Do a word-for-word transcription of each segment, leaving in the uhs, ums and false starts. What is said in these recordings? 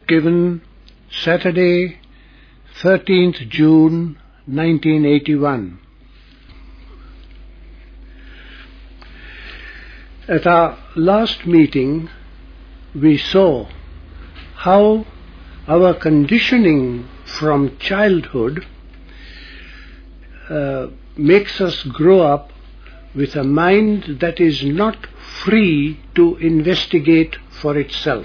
given Saturday, thirteenth June nineteen eighty-one. At our last meeting, we saw how our conditioning from childhood uh, makes us grow up with a mind that is not free to investigate for itself.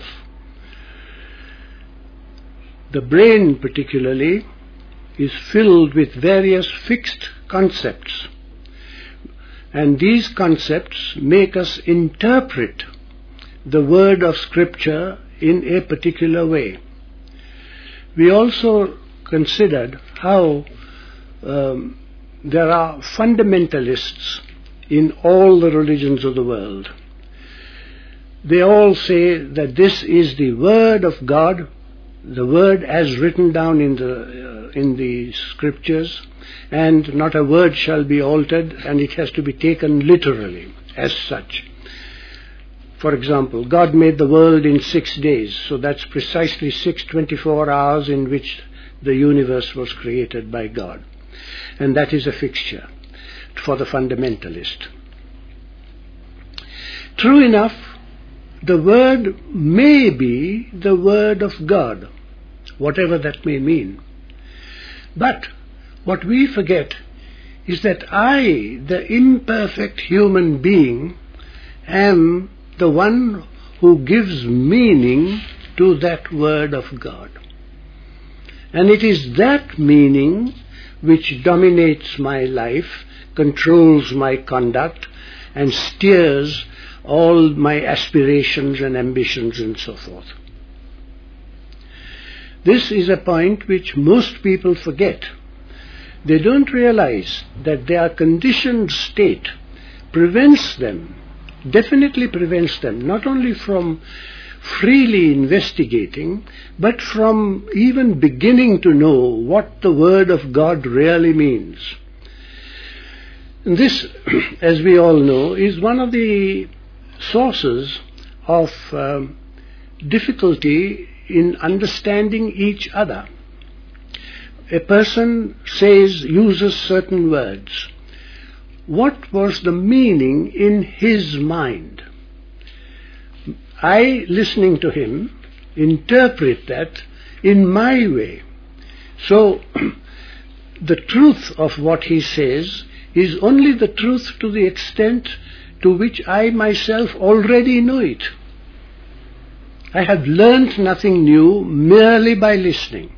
The brain particularly is filled with various fixed concepts, and these concepts make us interpret the word of Scripture in a particular way. We also considered how um, there are fundamentalists in all the religions of the world. They all say that this is the Word of God, the Word as written down in the, uh, in the Scriptures, and not a word shall be altered, and it has to be taken literally as such. For example, God made the world in six days, so that's precisely six twenty-four hours in which the universe was created by God. And that is a fixture for the fundamentalist. True enough, the Word may be the Word of God, whatever that may mean. But what we forget is that I, the imperfect human being, am the one who gives meaning to that Word of God. And it is that meaning which dominates my life, controls my conduct, and steers all my aspirations and ambitions and so forth. This is a point which most people forget. They don't realize that their conditioned state prevents them, definitely prevents them, not only from freely investigating, but from even beginning to know what the Word of God really means. And this, as we all know, is one of the sources of um, difficulty in understanding each other. A person says, uses certain words. What was the meaning in his mind? I, listening to him, interpret that in my way. So, the truth of what he says is only the truth to the extent to which I myself already know it. I have learnt nothing new merely by listening.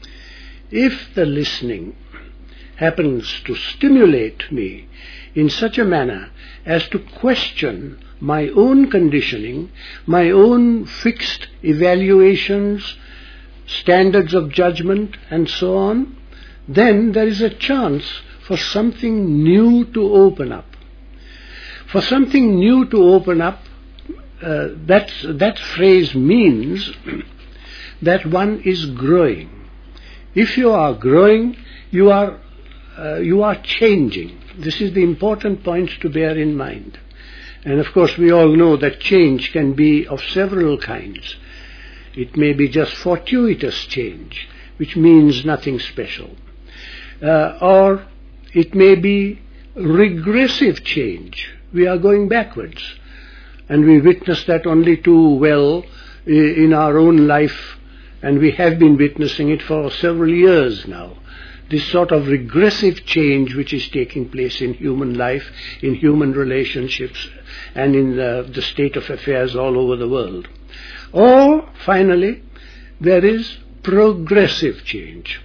If the listening happens to stimulate me in such a manner as to question my own conditioning, my own fixed evaluations, standards of judgment, and so on, then there is a chance for something new to open up. For something new to open up, uh, that, that phrase means that one is growing. If you are growing, you are, uh, you are changing. This is the important point to bear in mind. And of course we all know that change can be of several kinds. It may be just fortuitous change, which means nothing special. Uh, or it may be regressive change. We are going backwards. And we witness that only too well in our own life, and we have been witnessing it for several years now. This sort of regressive change which is taking place in human life, in human relationships, and in the, the state of affairs all over the world. Or, finally, there is progressive change.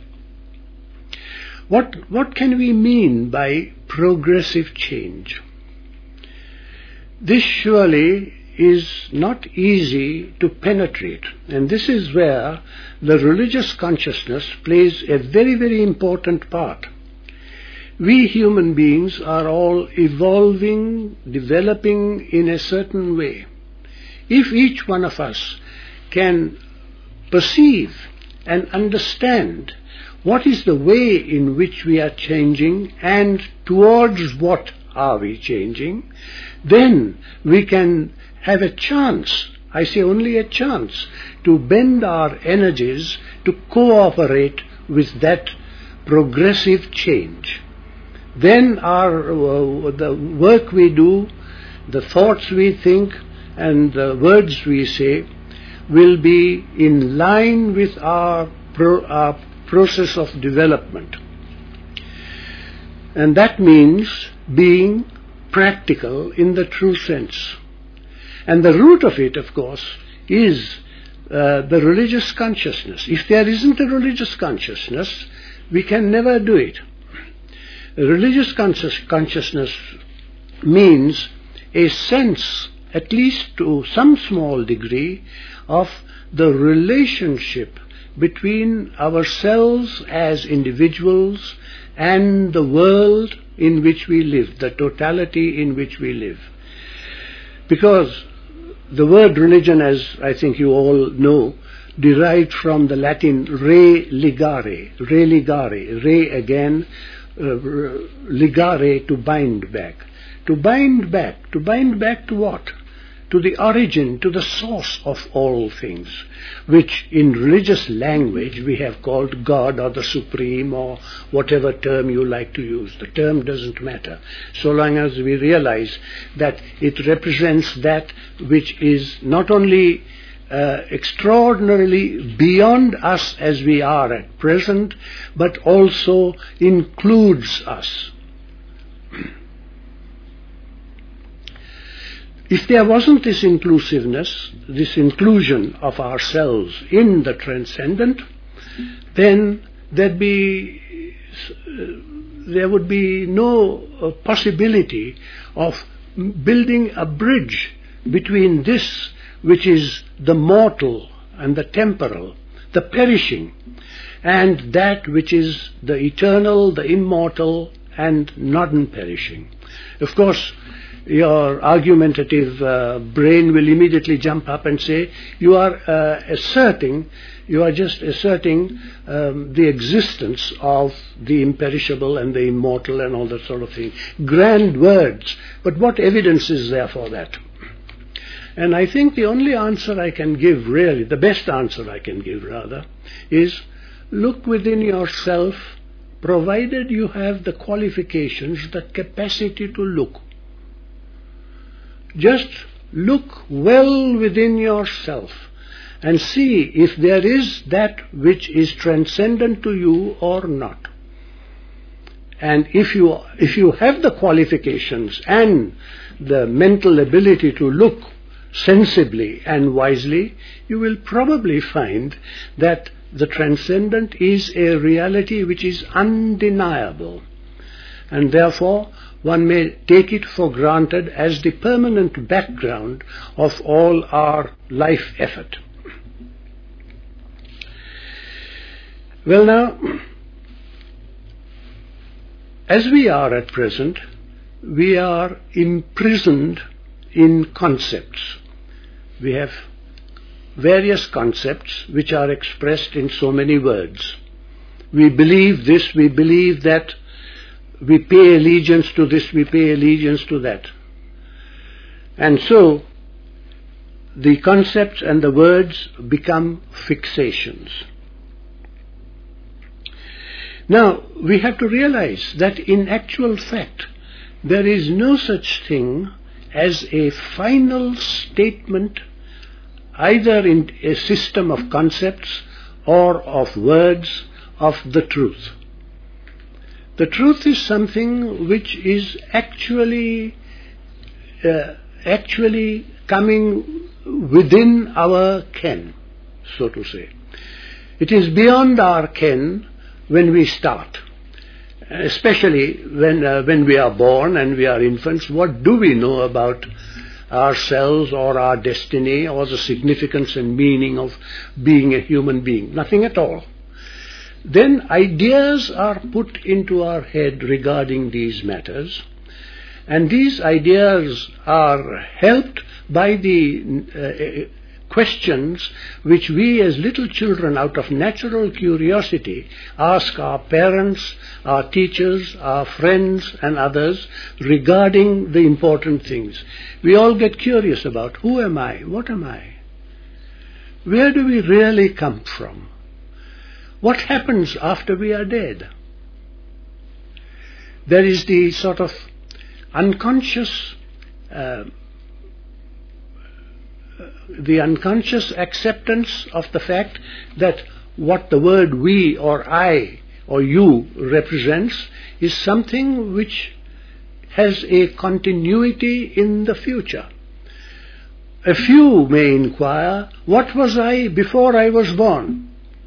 What, what can we mean by progressive change? This surely is not easy to penetrate, and this is where the religious consciousness plays a very, very important part. We human beings are all evolving, developing in a certain way. If each one of us can perceive and understand what is the way in which we are changing and towards what are we changing, then we can have a chance I say only a chance, to bend our energies to cooperate with that progressive change. Then our uh, the work we do, the thoughts we think, and the words we say will be in line with our, pro, our process of development. And that means being practical in the true sense. And the root of it, of course, is uh, the religious consciousness. If there isn't a religious consciousness, we can never do it. A religious conscious consciousness means a sense, at least to some small degree, of the relationship between ourselves as individuals and the world in which we live, the totality in which we live. Because the word religion, as I think you all know, derived from the Latin re ligare, re ligare, re again, uh, ligare, to bind back. To bind back, to bind back to what? To the origin, to the source of all things, which in religious language we have called God or the Supreme or whatever term you like to use. The term doesn't matter, so long as we realize that it represents that which is not only uh, extraordinarily beyond us as we are at present, but also includes us. If there wasn't this inclusiveness, this inclusion of ourselves in the transcendent, then there'd be, there would be no uh, possibility of building a bridge between this which is the mortal and the temporal, the perishing, and that which is the eternal, the immortal, and non-perishing. Of course, your argumentative uh, brain will immediately jump up and say, you are uh, asserting, you are just asserting um, the existence of the imperishable and the immortal and all that sort of thing. Grand words, but what evidence is there for that? And I think the only answer I can give, really, the best answer I can give, rather, is look within yourself, provided you have the qualifications, the capacity to look. Just look well within yourself and see if there is that which is transcendent to you or not. And if you, if you have the qualifications and the mental ability to look sensibly and wisely, you will probably find that the transcendent is a reality which is undeniable. And therefore, one may take it for granted as the permanent background of all our life effort. Well now, as we are at present, we are imprisoned in concepts. We have various concepts which are expressed in so many words. We believe this, we believe that, we pay allegiance to this, we pay allegiance to that. And so, the concepts and the words become fixations. Now, we have to realize that in actual fact, there is no such thing as a final statement either in a system of concepts or of words of the truth. The truth is something which is actually uh, actually coming within our ken, so to say. It is beyond our ken when we start, especially when uh, when we are born and we are infants. What do we know about ourselves or our destiny or the significance and meaning of being a human being? Nothing at all. Then ideas are put into our head regarding these matters, and these ideas are helped by the uh, questions which we as little children, out of natural curiosity, ask our parents, our teachers, our friends and others regarding the important things. We all get curious about, who am I? What am I? where do we really come from? What happens after we are dead? There is the sort of unconscious, uh, the unconscious acceptance of the fact that what the word we or I or you represents is something which has a continuity in the future. A few may inquire, what was I before I was born?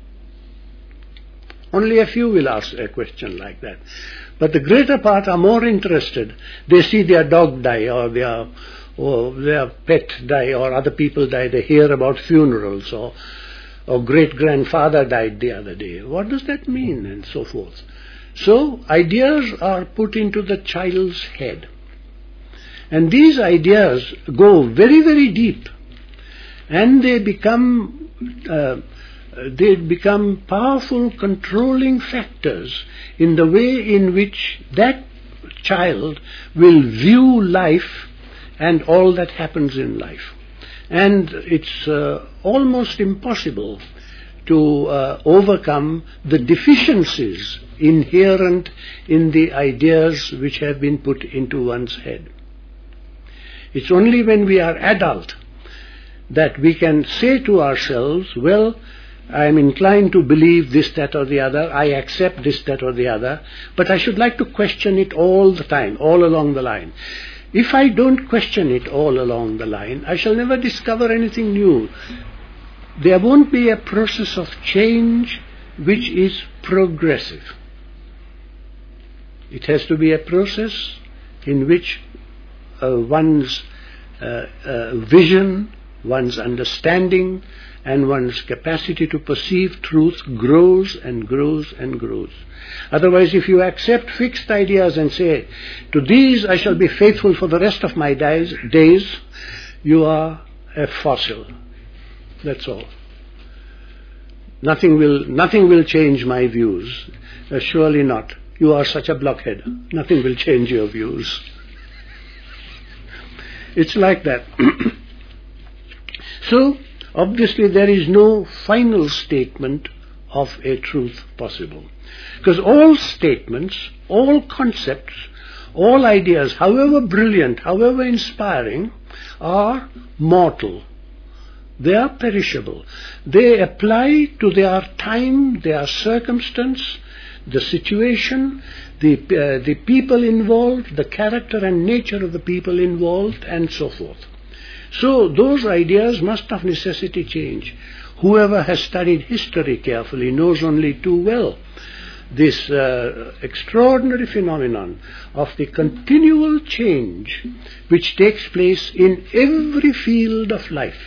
Only a few will ask a question like that. But the greater part are more interested. They see their dog die or their, or their pet die or other people die. They hear about funerals or, or great-grandfather died the other day. What does that mean? And so forth. So ideas are put into the child's head. And these ideas go very, very deep. And they become... Uh, they become powerful controlling factors in the way in which that child will view life and all that happens in life. And it's uh, almost impossible to uh, overcome the deficiencies inherent in the ideas which have been put into one's head. It's only when we are adult that we can say to ourselves, well, I am inclined to believe this, that or the other, I accept this, that or the other, but I should like to question it all the time, all along the line. If I don't question it all along the line, I shall never discover anything new. There won't be a process of change which is progressive. It has to be a process in which uh, one's uh, uh, vision, one's understanding, and one's capacity to perceive truth grows and grows and grows. Otherwise, if you accept fixed ideas and say, to these I shall be faithful for the rest of my days, days you are a fossil. That's all. Nothing will, nothing will change my views. Uh, surely not. You are such a blockhead. Nothing will change your views. It's like that. So, obviously there is no final statement of a truth possible. Because all statements, all concepts, all ideas, however brilliant, however inspiring, are mortal. They are perishable. They apply to their time, their circumstance, the situation, the, uh, the people involved, the character and nature of the people involved, and so forth. So those ideas must of necessity change. Whoever has studied history carefully knows only too well this uh, extraordinary phenomenon of the continual change which takes place in every field of life.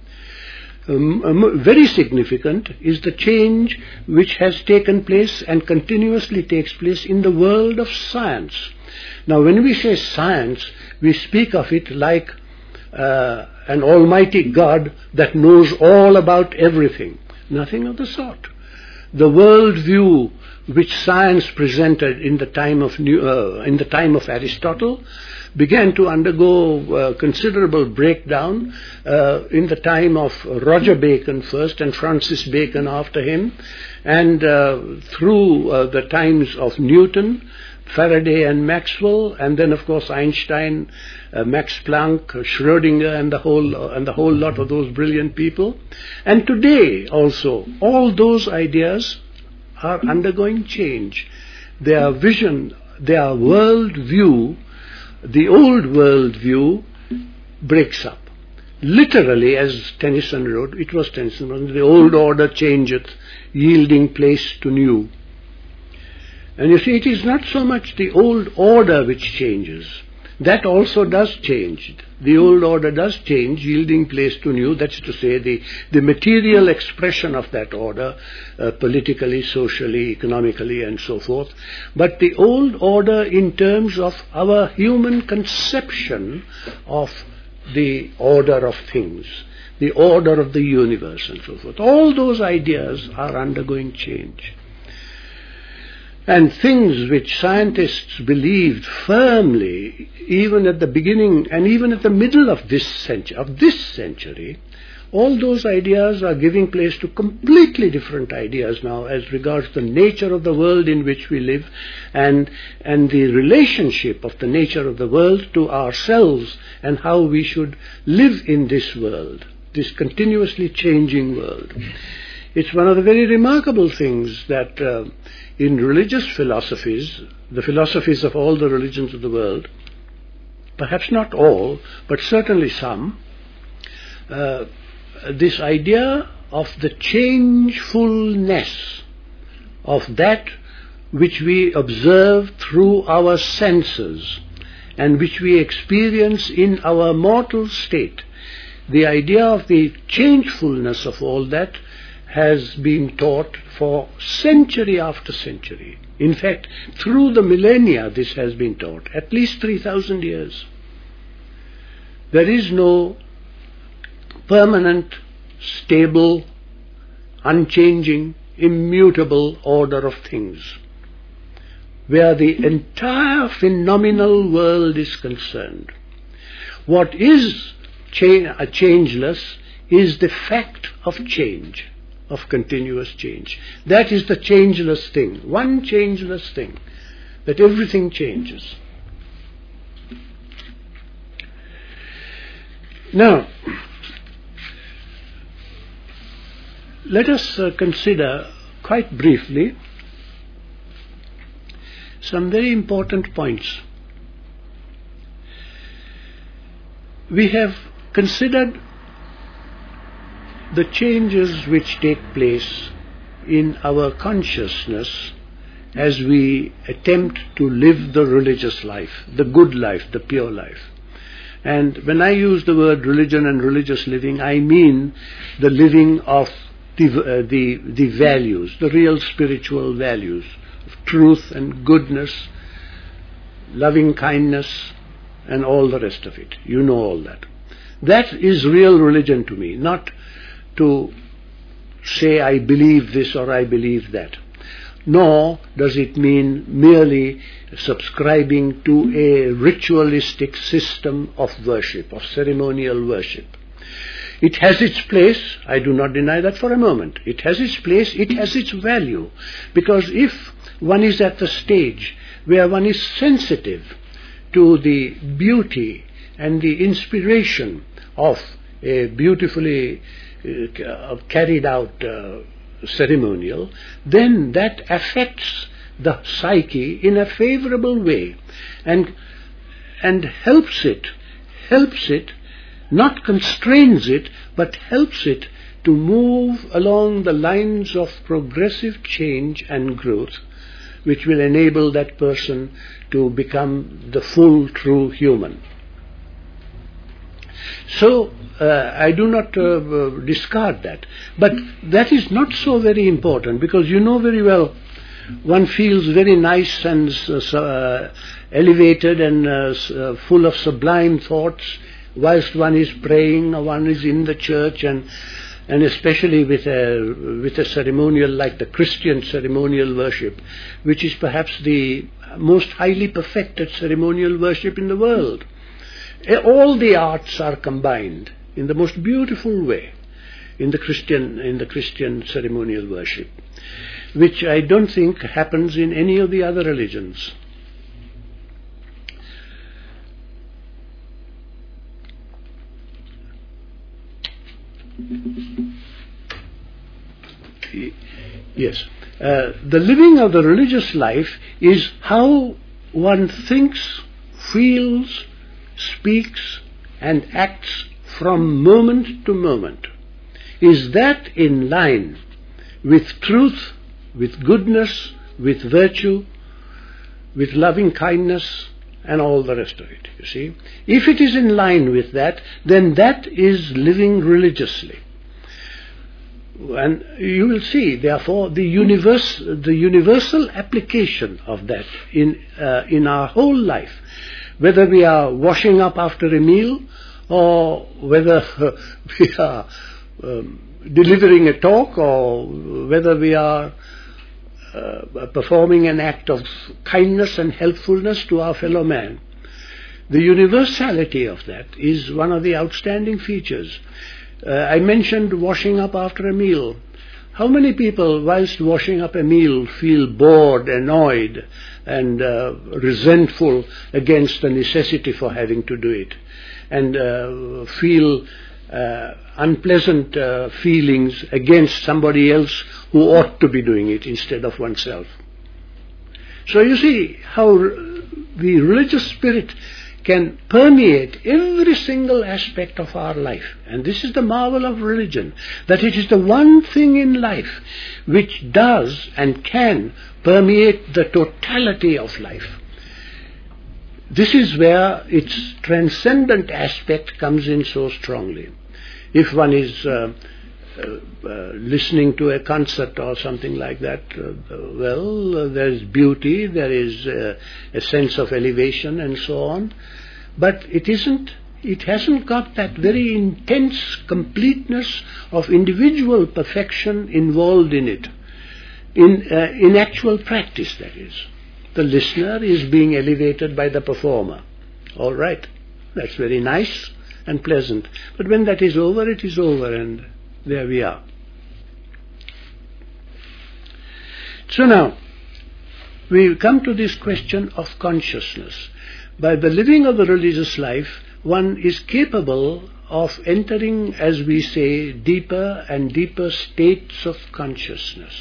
Um, um, very significant is the change which has taken place and continuously takes place in the world of science. Now, when we say science, we speak of it like Uh, an almighty God that knows all about everything. Nothing of the sort. The world view which science presented in the time of New, uh, in the time of Aristotle began to undergo uh, considerable breakdown uh, in the time of Roger Bacon first and Francis Bacon after him, and uh, through uh, the times of Newton, Faraday and Maxwell, and then of course Einstein, uh, Max Planck, Schrödinger, and the whole uh, and the whole lot of those brilliant people. And today also, all those ideas are undergoing change. Their vision, their world view, the old world view, breaks up. Literally, as Tennyson wrote, it was Tennyson, the old order changeth, yielding place to new. And you see, it is not so much the old order which changes. That also does change. The old order does change, yielding place to new. That's to say, the, the material expression of that order, uh, politically, socially, economically, and so forth. But the old order in terms of our human conception of the order of things, the order of the universe, and so forth. All those ideas are undergoing change. And things which scientists believed firmly, even at the beginning and even at the middle of this century, of this century, all those ideas are giving place to completely different ideas now as regards the nature of the world in which we live and, and the relationship of the nature of the world to ourselves and how we should live in this world, this continuously changing world. It's one of the very remarkable things that uh, in religious philosophies, the philosophies of all the religions of the world, perhaps not all, but certainly some, uh, this idea of the changefulness of that which we observe through our senses and which we experience in our mortal state, the idea of the changefulness of all that has been taught for century after century. In fact, through the millennia this has been taught, at least three thousand years. There is no permanent, stable, unchanging, immutable order of things. Where the entire phenomenal world is concerned, what is cha- a changeless is the fact of change, of continuous change. That is the changeless thing, one changeless thing, that everything changes. Now, let us uh, consider quite briefly some very important points. We have considered the changes which take place in our consciousness as we attempt to live the religious life, the good life, the pure life. And when I use the word religion and religious living, I mean the living of the, uh, the, the values, the real spiritual values of truth and goodness, loving kindness, and all the rest of it. You know all that. That is real religion to me, not to say I believe this or I believe that. Nor does it mean merely subscribing to a ritualistic system of worship, of ceremonial worship. It has its place, I do not deny that for a moment. It has its place, it has its value, because if one is at the stage where one is sensitive to the beauty and the inspiration of a beautifully uh, carried out uh, ceremonial, then that affects the psyche in a favorable way and and helps it, helps it, not constrains it, but helps it to move along the lines of progressive change and growth, which will enable that person to become the full, true human. So, uh, I do not uh, discard that. But that is not so very important, because you know very well, one feels very nice and uh, elevated and uh, uh, full of sublime thoughts whilst one is praying or one is in the church, and and especially with a, with a ceremonial like the Christian ceremonial worship, which is perhaps the most highly perfected ceremonial worship in the world. All the arts are combined in the most beautiful way in the Christian in the Christian ceremonial worship, which I don't think happens in any of the other religions. Yes, uh, the living of the religious life is how one thinks, feels, speaks and acts from moment to moment. Is that in line with truth, with goodness, with virtue, with loving kindness and all the rest of it, you see? If it is in line with that, then that is living religiously. And you will see, therefore, the universe, the universal application of that in uh, in our whole life, whether we are washing up after a meal, or whether uh, we are um, delivering a talk, or whether we are uh, performing an act of kindness and helpfulness to our fellow man. The universality of that is one of the outstanding features. Uh, I mentioned washing up after a meal. How many people, whilst washing up a meal, feel bored, annoyed, and uh, resentful against the necessity for having to do it, and uh, feel uh, unpleasant uh, feelings against somebody else who ought to be doing it instead of oneself? So you see how the religious spirit can permeate every single aspect of our life. And this is the marvel of religion, that it is the one thing in life which does and can permeate the totality of life. This is where its transcendent aspect comes in so strongly. If one is uh, uh, uh, listening to a concert or something like that, uh, well, uh, there is beauty, there is uh, a sense of elevation and so on, but it isn't, it hasn't got that very intense completeness of individual perfection involved in it, in, uh, in actual practice, that is. The listener is being elevated by the performer. All right, that's very nice and pleasant. But when that is over, it is over, and there we are. So now, we come to this question of consciousness. By the living of the religious life, one is capable of entering, as we say, deeper and deeper states of consciousness.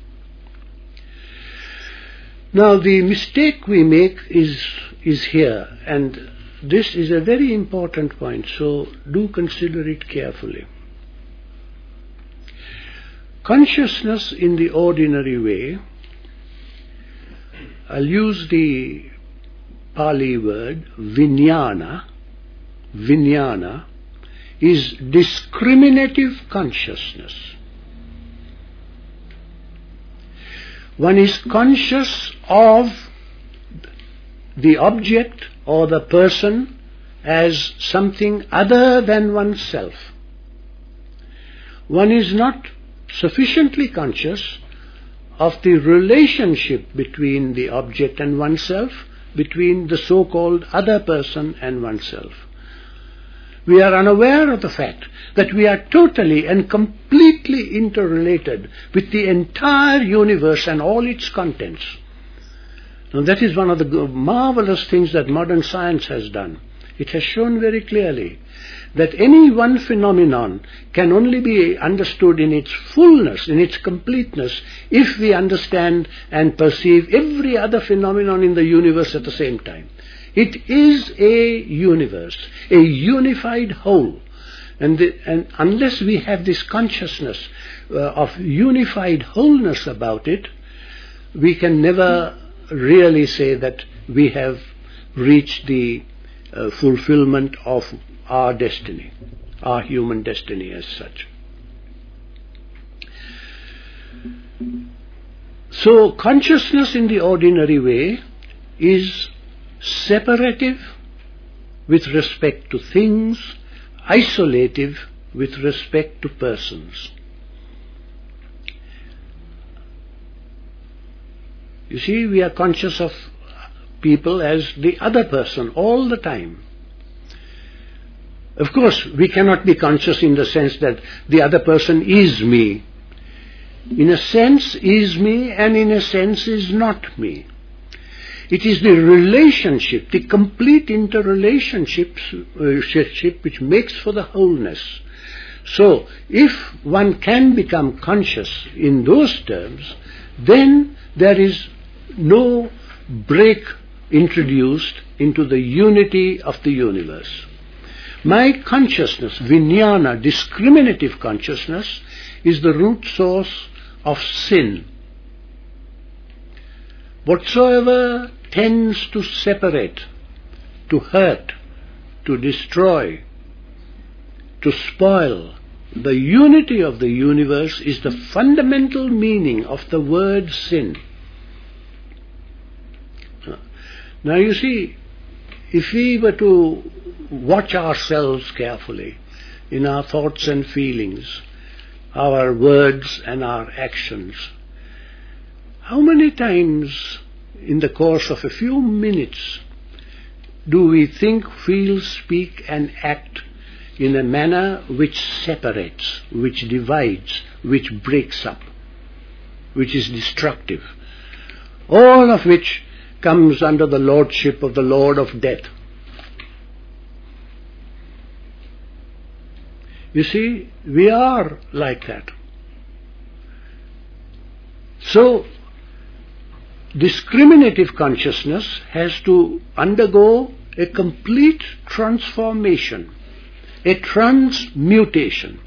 Now, the mistake we make is, is here, and this is a very important point, so do consider it carefully. Consciousness in the ordinary way, I'll use the Pali word, vijnana, vijnana, is discriminative consciousness. One is conscious of the object or the person as something other than oneself. One is not sufficiently conscious of the relationship between the object and oneself, between the so-called other person and oneself. We are unaware of the fact that we are totally and completely interrelated with the entire universe and all its contents. Now that is one of the marvelous things that modern science has done. It has shown very clearly that any one phenomenon can only be understood in its fullness, in its completeness, if we understand and perceive every other phenomenon in the universe at the same time. It is a universe, a unified whole. And, the, and unless we have this consciousness uh, of unified wholeness about it, we can never really say that we have reached the uh, fulfillment of our destiny, our human destiny as such. So consciousness in the ordinary way is separative with respect to things, isolative with respect to persons. You see, we are conscious of people as the other person all the time. Of course, we cannot be conscious in the sense that the other person is me. In a sense is me, and in a sense is not me. It is the relationship, the complete interrelationship uh, which makes for the wholeness. So, if one can become conscious in those terms, then there is no break introduced into the unity of the universe. My consciousness, vijnana, discriminative consciousness, is the root source of sin. Whatsoever tends to separate, to hurt, to destroy, to spoil the unity of the universe is the fundamental meaning of the word sin. Now you see, if we were to watch ourselves carefully in our thoughts and feelings, our words and our actions, how many times in the course of a few minutes do we think, feel, speak and act in a manner which separates, which divides, which breaks up, which is destructive. All of which comes under the lordship of the Lord of Death. You see, we are like that. So, discriminative consciousness has to undergo a complete transformation, a transmutation.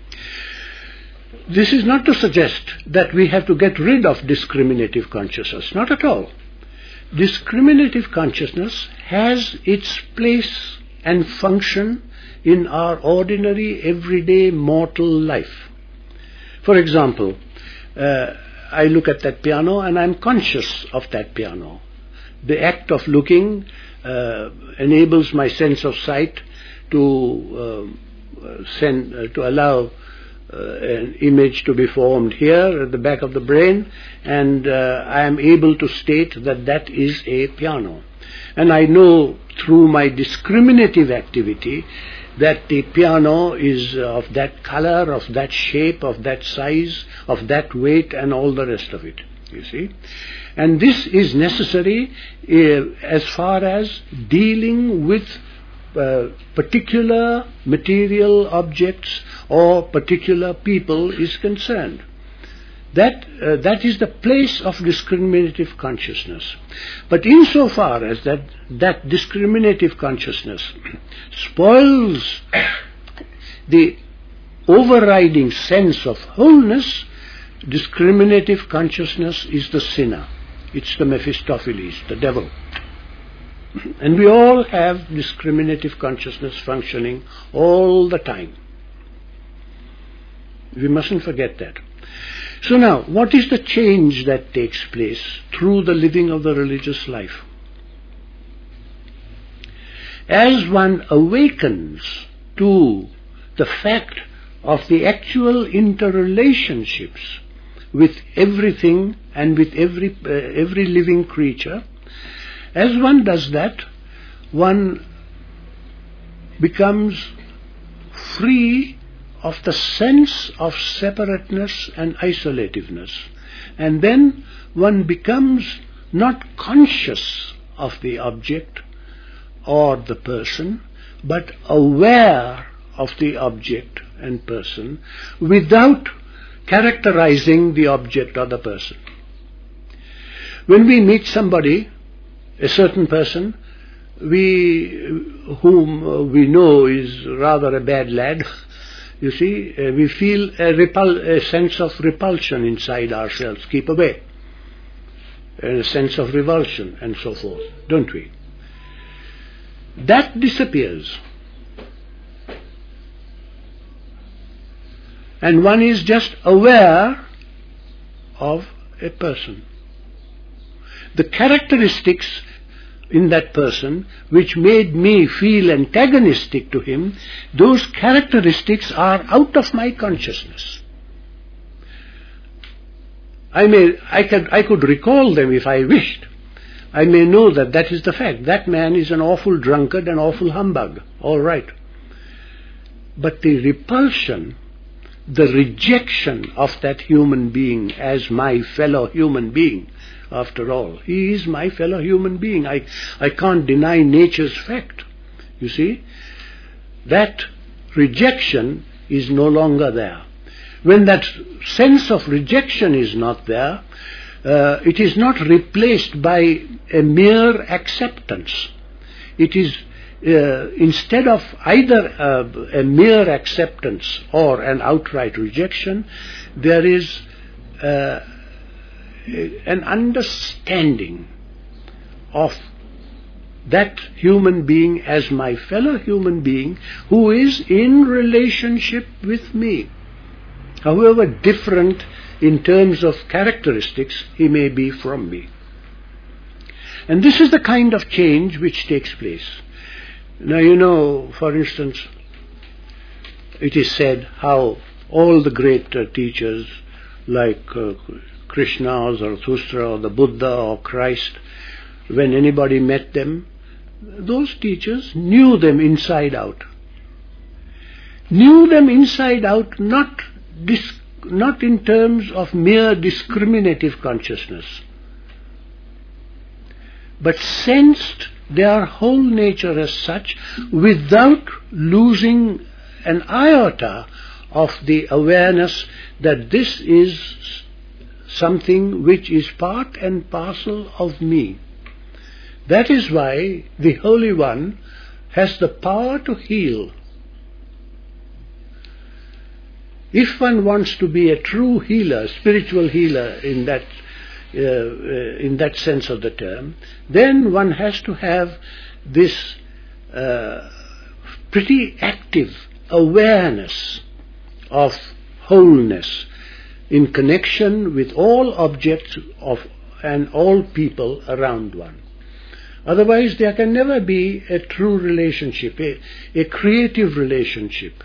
This is not to suggest that we have to get rid of discriminative consciousness, not at all. Discriminative consciousness has its place and function in our ordinary, everyday, mortal life. For example, uh, I look at that piano and I'm conscious of that piano. The act of looking uh, enables my sense of sight to uh, send, uh, to allow uh, an image to be formed here at the back of the brain, and uh, I am able to state that that is a piano. And I know through my discriminative activity that the piano is of that color, of that shape, of that size, of that weight, and all the rest of it, you see. And this is necessary uh, as far as dealing with uh, particular material objects or particular people is concerned. That, uh, that is the place of discriminative consciousness. But insofar as that, that discriminative consciousness spoils the overriding sense of wholeness, discriminative consciousness is the sinner. It's the Mephistopheles, the devil. And we all have discriminative consciousness functioning all the time. We mustn't forget that. So now, what is the change that takes place through the living of the religious life? As one awakens to the fact of the actual interrelationships with everything and with every, uh, every living creature, as one does that, one becomes free of the sense of separateness and isolativeness. And then one becomes not conscious of the object or the person, but aware of the object and person without characterizing the object or the person. When we meet somebody, a certain person, we, whom we know is rather a bad lad, you see, uh, we feel a, repul- a sense of repulsion inside ourselves. Keep away. A sense of revulsion and so forth, don't we? That disappears. And one is just aware of a person. The characteristics in that person which made me feel antagonistic to him, those characteristics are out of my consciousness. I may, I could, I could recall them if I wished. I may know that that is the fact. That man is an awful drunkard, an awful humbug. All right. But the repulsion, the rejection of that human being as my fellow human being, after all, he is my fellow human being. I, I can't deny nature's fact. You see? That rejection is no longer there. When that sense of rejection is not there, uh, it is not replaced by a mere acceptance. It is uh, instead of either uh, a mere acceptance or an outright rejection, there is uh, an understanding of that human being as my fellow human being who is in relationship with me, however different in terms of characteristics he may be from me. And this is the kind of change which takes place. Now, you know, for instance, it is said how all the great uh, teachers like uh, Krishna or Zarathustra or the Buddha or Christ, when anybody met them, those teachers knew them inside out. knew them inside out, not, dis- not in terms of mere discriminative consciousness, but sensed their whole nature as such without losing an iota of the awareness that this is something which is part and parcel of me. That is why the Holy One has the power to heal. If one wants to be a true healer, spiritual healer in that uh, uh, in that sense of the term, then one has to have this uh, pretty active awareness of wholeness in connection with all objects of and all people around one. Otherwise there can never be a true relationship, a, a creative relationship.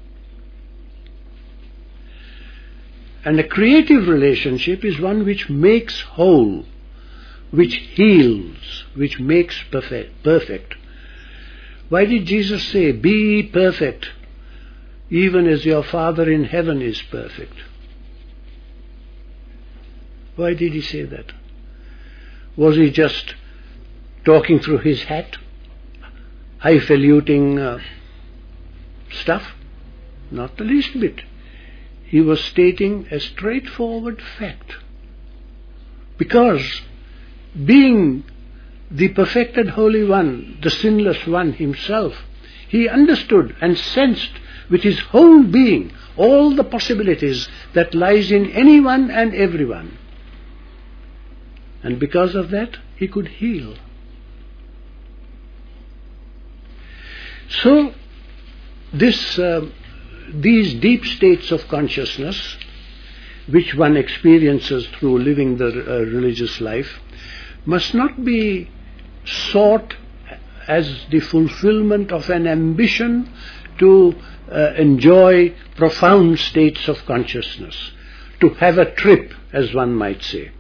And a creative relationship is one which makes whole, which heals, which makes perfect. perfect. Why did Jesus say, "Be ye perfect, even as your Father in heaven is perfect"? Why did he say that? Was he just talking through his hat, highfalutin uh, stuff? Not the least bit. He was stating a straightforward fact. Because being the perfected Holy One, the sinless One himself, he understood and sensed with his whole being all the possibilities that lies in anyone and everyone. And because of that, he could heal. So, this, uh, these deep states of consciousness, which one experiences through living the uh, religious life, must not be sought as the fulfillment of an ambition to uh, enjoy profound states of consciousness, to have a trip, as one might say.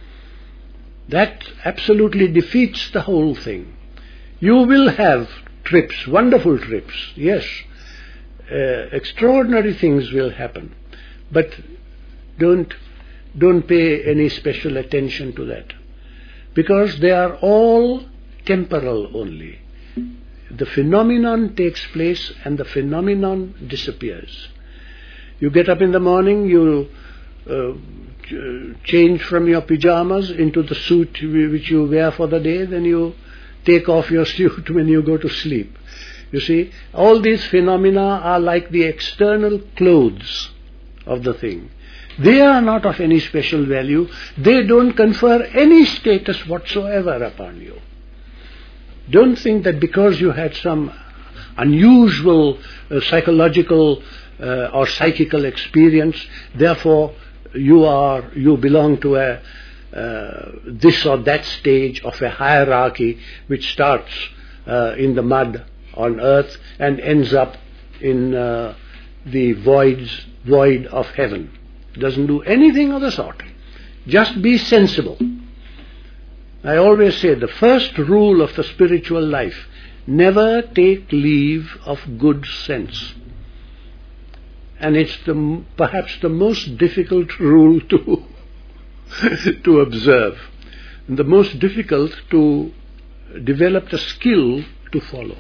That absolutely defeats the whole thing. You will have trips, wonderful trips, yes. Uh, extraordinary things will happen. But don't, don't pay any special attention to that. Because they are all temporal only. The phenomenon takes place and the phenomenon disappears. You get up in the morning, you uh, change from your pyjamas into the suit which you wear for the day, then you take off your suit when you go to sleep. You see, all these phenomena are like the external clothes of the thing. They are not of any special value. They don't confer any status whatsoever upon you. Don't think that because you had some unusual uh, psychological uh, or psychical experience, therefore you are you belong to a uh, this or that stage of a hierarchy which starts uh, in the mud on earth and ends up in uh, the voids void of heaven. Doesn't do anything of the sort. Just be sensible. I always say the first rule of the spiritual life: never take leave of good sense. And it's the, perhaps the most difficult rule to to observe, and the most difficult to develop the skill to follow.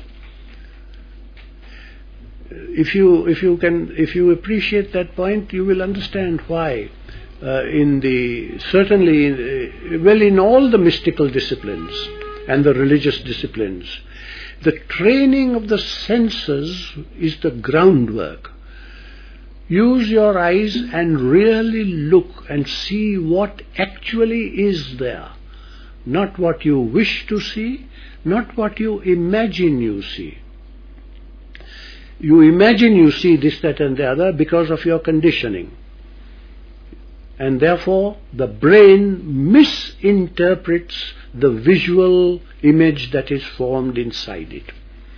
If you if you can if you appreciate that point, you will understand why. Uh, in the certainly uh, well in all the mystical disciplines and the religious disciplines, the training of the senses is the groundwork. Use your eyes and really look and see what actually is there, not what you wish to see, not what you imagine you see. You imagine you see this, that and the other because of your conditioning. And therefore the brain misinterprets the visual image that is formed inside it.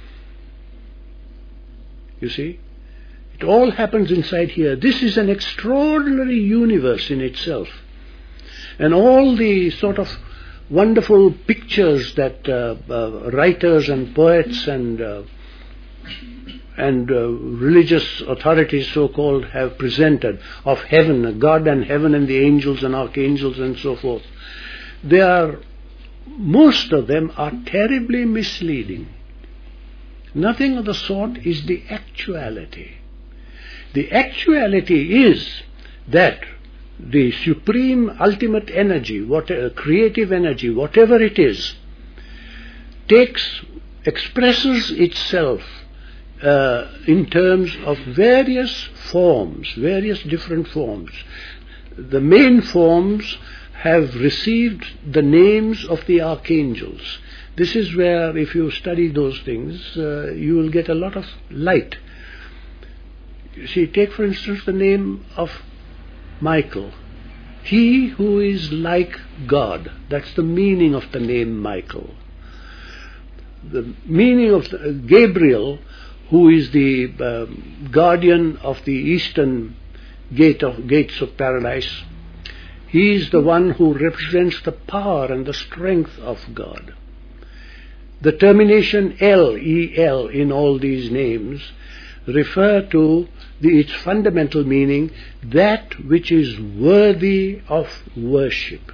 You see? It all happens inside here. This is an extraordinary universe in itself. And all the sort of wonderful pictures that uh, uh, writers and poets and uh, and uh, religious authorities, so-called, have presented of heaven, God and heaven and the angels and archangels and so forth, they are, most of them are terribly misleading. Nothing of the sort is the actuality. The actuality is that the supreme ultimate energy, what, uh, creative energy, whatever it is, takes, expresses itself uh, in terms of various forms, various different forms. The main forms have received the names of the archangels. This is where, if you study those things, uh, you will get a lot of light. You see, take for instance the name of Michael. He who is like God. That's the meaning of the name Michael. The meaning of the, uh, Gabriel, who is the um, guardian of the eastern gate of, gates of paradise, he is the one who represents the power and the strength of God. The termination L, E L in all these names refer to the, its fundamental meaning, that which is worthy of worship.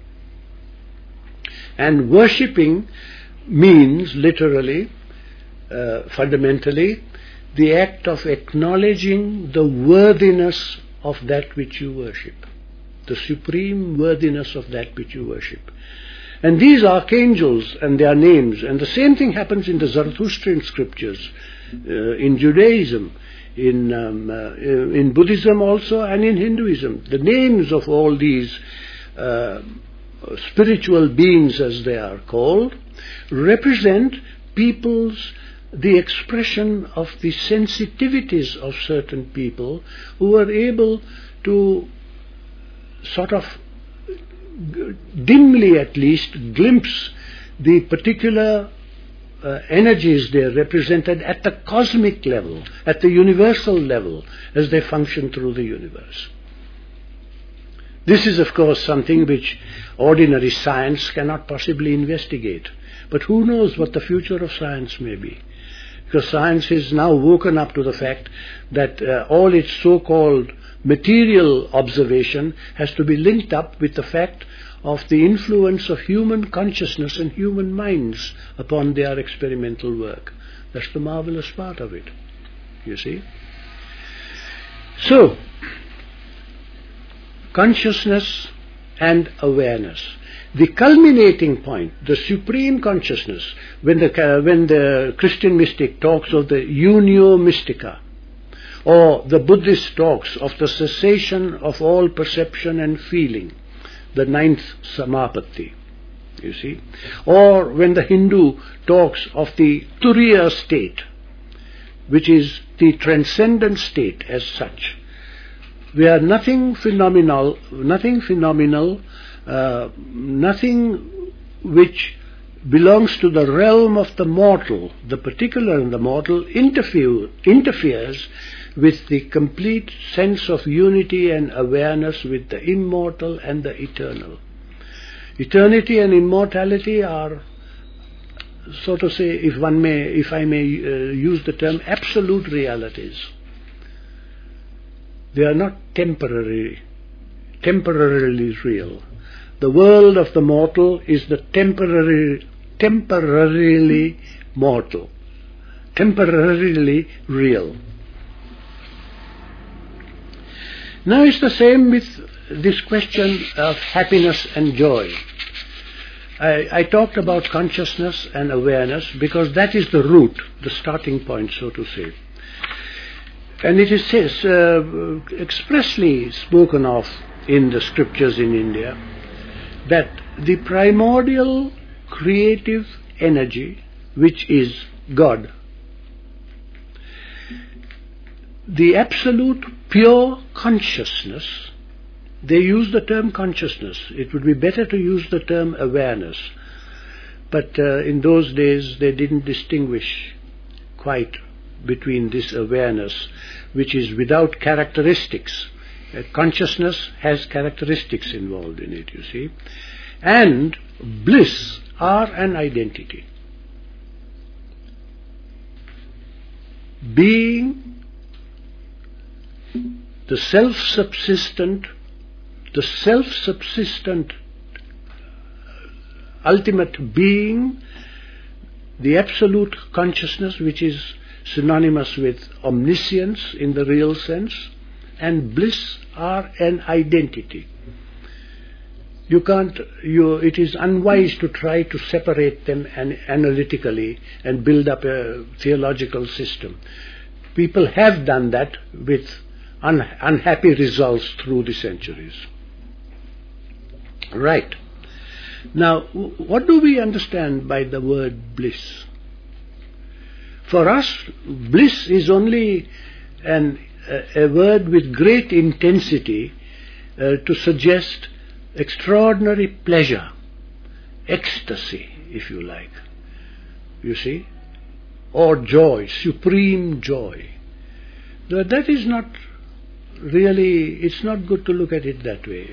And worshipping means literally, uh, fundamentally, the act of acknowledging the worthiness of that which you worship, the supreme worthiness of that which you worship. And these archangels and their names, and the same thing happens in the Zarathustrian scriptures, uh, in Judaism, in um, uh, in Buddhism also, and in Hinduism. The names of all these uh, spiritual beings, as they are called, represent people's, the expression of the sensitivities of certain people who are able to sort of dimly at least glimpse the particular uh, energies they represented at the cosmic level, at the universal level, as they function through the universe. This is, of course, something which ordinary science cannot possibly investigate. But who knows what the future of science may be? Because science is now woken up to the fact that uh, all its so-called material observation has to be linked up with the fact of the influence of human consciousness and human minds upon their experimental work. That's the marvelous part of it, you see. So, consciousness and awareness. The culminating point, the supreme consciousness, when the, uh, when the Christian mystic talks of the unio mystica, or the Buddhist talks of the cessation of all perception and feeling, the ninth samapatti, you see, or when the Hindu talks of the turiya state, which is the transcendent state as such, where nothing phenomenal, nothing phenomenal, uh, nothing which belongs to the realm of the mortal, the particular in the mortal, interfere, interferes with the complete sense of unity and awareness with the immortal and the eternal. Eternity and immortality are, so to say, if one may, if I may uh, use the term, absolute realities. They are not temporary, temporarily real. The world of the mortal is the temporary, temporarily mortal, temporarily real. Now it's the same with this question of happiness and joy. I, I talked about consciousness and awareness because that is the root, the starting point, so to say. And it is says, uh, expressly spoken of in the scriptures in India, that the primordial creative energy, which is God, the absolute pure consciousness, they use the term consciousness. It would be better to use the term awareness. But uh, in those days they didn't distinguish quite between this awareness, which is without characteristics. Uh, consciousness has characteristics involved in it, you see. And bliss are an identity. being the self-subsistent, the self-subsistent ultimate being, the absolute consciousness which is synonymous with omniscience in the real sense, and bliss are an identity. You can't, you, it is unwise to try to separate them an, analytically and build up a theological system. People have done that with un, unhappy results through the centuries. Right. Now, what do we understand by the word bliss? For us, bliss is only an, a, a word with great intensity uh, to suggest extraordinary pleasure, ecstasy, if you like, you see, or joy, supreme joy. Now, that is not really, it's not good to look at it that way.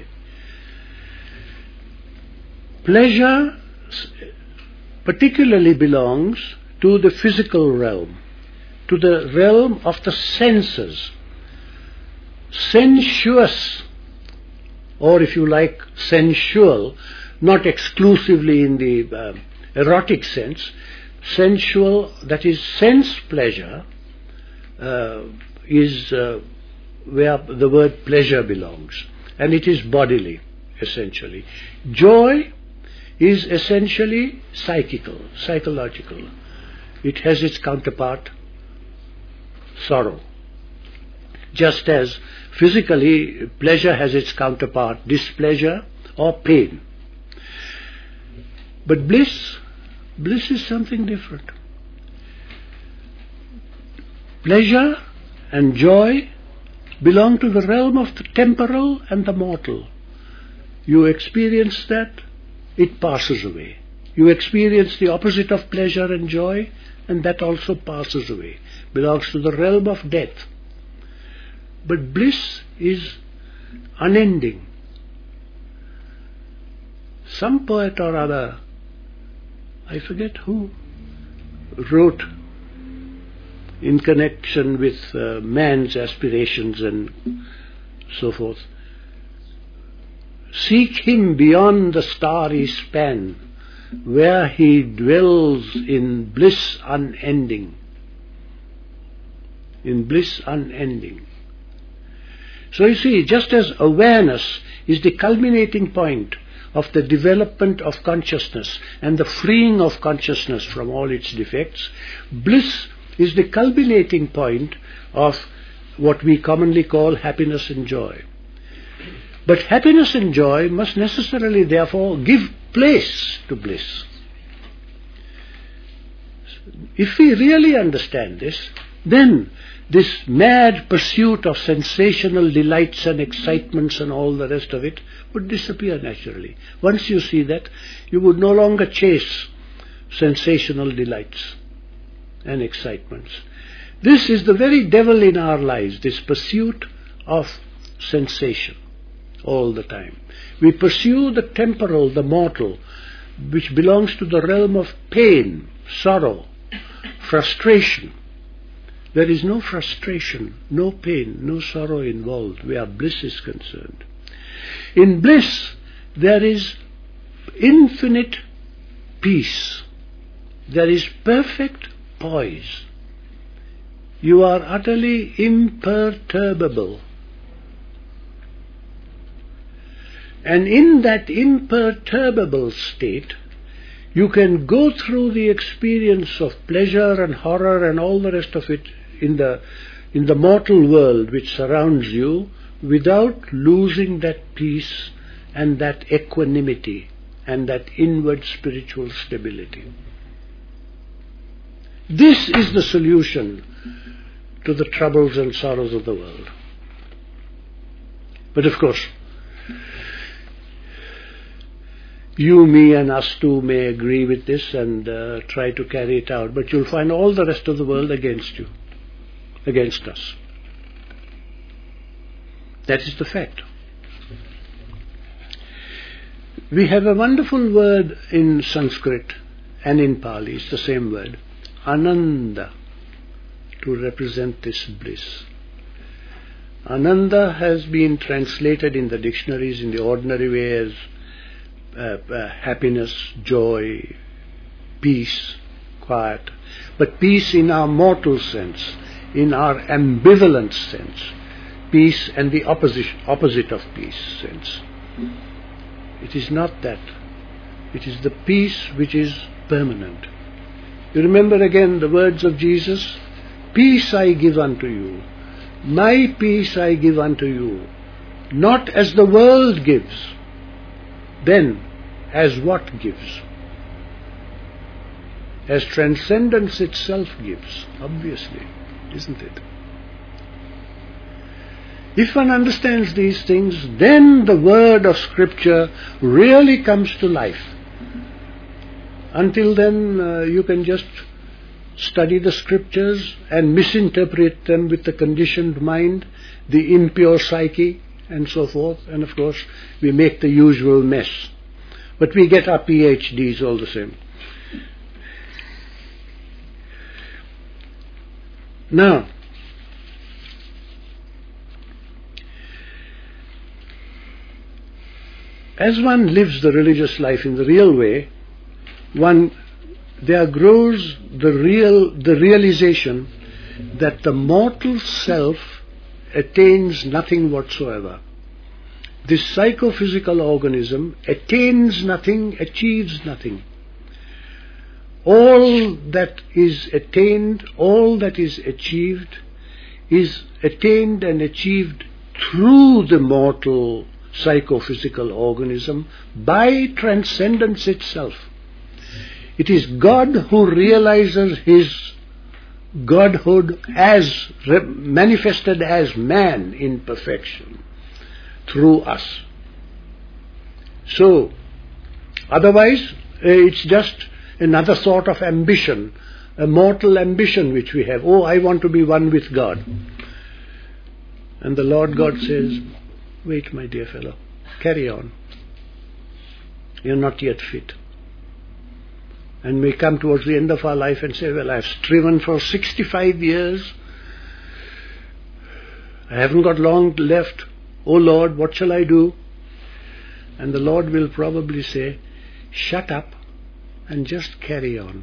Pleasure particularly belongs to the physical realm, to the realm of the senses. Sensuous, or if you like, sensual, not exclusively in the uh, erotic sense, sensual, that is sense pleasure, uh, is uh, where the word pleasure belongs, and it is bodily, essentially. Joy is essentially psychical, psychological. It has its counterpart, sorrow. Just as physically pleasure has its counterpart, displeasure or pain. But bliss, bliss is something different. Pleasure and joy belong to the realm of the temporal and the mortal. You experience that, it passes away. You experience the opposite of pleasure and joy, and that also passes away. Belongs to the realm of death. But bliss is unending. Some poet or other, I forget who, wrote in connection with uh, man's aspirations and so forth, seek him beyond the starry span, where he dwells in bliss unending. In bliss unending. So you see, just as awareness is the culminating point of the development of consciousness and the freeing of consciousness from all its defects, bliss is the culminating point of what we commonly call happiness and joy. But happiness and joy must necessarily, therefore, give place to bliss. If we really understand this, then this mad pursuit of sensational delights and excitements and all the rest of it would disappear naturally. Once you see that, you would no longer chase sensational delights and excitements. This is the very devil in our lives, this pursuit of sensation all the time. We pursue the temporal, the mortal, which belongs to the realm of pain, sorrow, frustration. There is no frustration, no pain, no sorrow involved where bliss is concerned. In bliss, there is infinite peace. There is perfect poise. You are utterly imperturbable. And in that imperturbable state, you can go through the experience of pleasure and horror and all the rest of it in the, in the mortal world which surrounds you without losing that peace and that equanimity and that inward spiritual stability. This is the solution to the troubles and sorrows of the world. But of course, you, me and us too may agree with this and uh, try to carry it out, but you'll find all the rest of the world against you, against us. That is the fact. We have a wonderful word in Sanskrit and in Pali, it's the same word, Ananda. to represent this bliss. Ananda has been translated in the dictionaries in the ordinary way as uh, uh, happiness, joy, peace, quiet. But peace in our mortal sense, in our ambivalent sense, peace and the opposite, opposite of peace sense. It is not that. It is the peace which is permanent. You remember again the words of Jesus, peace I give unto you, my peace I give unto you, not as the world gives, then as what gives? As transcendence itself gives, obviously, isn't it? If one understands these things, then the word of Scripture really comes to life. Until then, uh, you can just study the Scriptures and misinterpret them with the conditioned mind, the impure psyche, and so forth. And of course, we make the usual mess. But we get our P H Ds all the same. Now, as one lives the religious life in the real way, one there grows the real the realization that the mortal self attains nothing whatsoever. This psychophysical organism attains nothing, achieves nothing. All that is attained, all that is achieved, is attained and achieved through the mortal psychophysical organism by transcendence itself. It is God who realizes His Godhood as re- manifested as man in perfection through us. So, otherwise, uh, it's just another sort of ambition, a mortal ambition which we have. Oh, I want to be one with God. And the Lord God says, wait, my dear fellow, carry on. You're not yet fit. And we come towards the end of our life and say, well, I've striven for sixty-five years. I haven't got long left. Oh Lord, what shall I do? And the Lord will probably say, shut up and just carry on.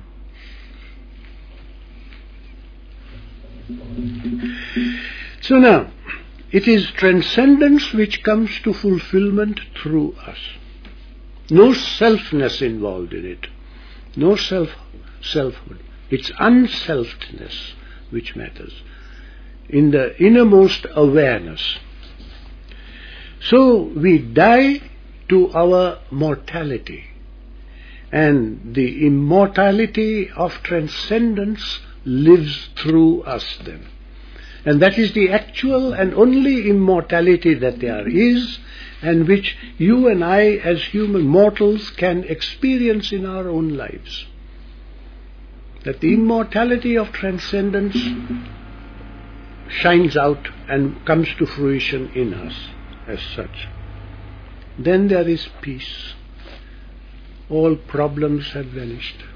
So now, it is transcendence which comes to fulfillment through us. No selfness involved in it. No self, selfhood. It's unselfedness which matters. In the innermost awareness. So we die to our mortality. And the immortality of transcendence lives through us then. And that is the actual and only immortality that there is, and which you and I as human mortals can experience in our own lives. That the immortality of transcendence shines out and comes to fruition in us as such. Then there is peace. All problems have vanished.